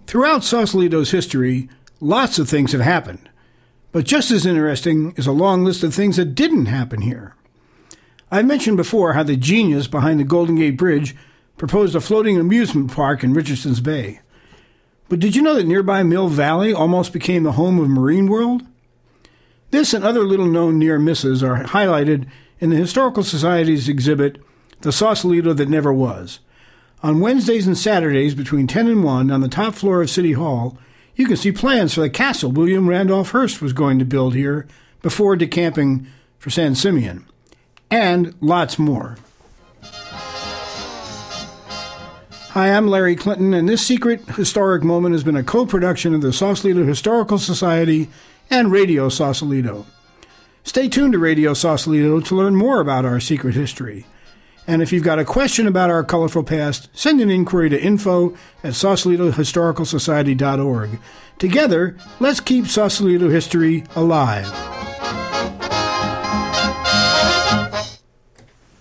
Throughout Sausalito's history, lots of things have happened. But just as interesting is a long list of things that didn't happen here. I've mentioned before how the genius behind the Golden Gate Bridge proposed a floating amusement park in Richardson's Bay. But did you know that nearby Mill Valley almost became the home of Marine World? This and other little-known near misses are highlighted in the Historical Society's exhibit, The Sausalito That Never Was. On Wednesdays and Saturdays between 10 and 1 on the top floor of City Hall, you can see plans for the castle William Randolph Hearst was going to build here before decamping for San Simeon. And lots more. Hi, I'm Larry Clinton, and this Secret Historic Moment has been a co-production of the Sausalito Historical Society and Radio Sausalito. Stay tuned to Radio Sausalito to learn more about our secret history. And if you've got a question about our colorful past, send an inquiry to info@sausalitohistoricalsociety.org. Together, let's keep Sausalito history alive.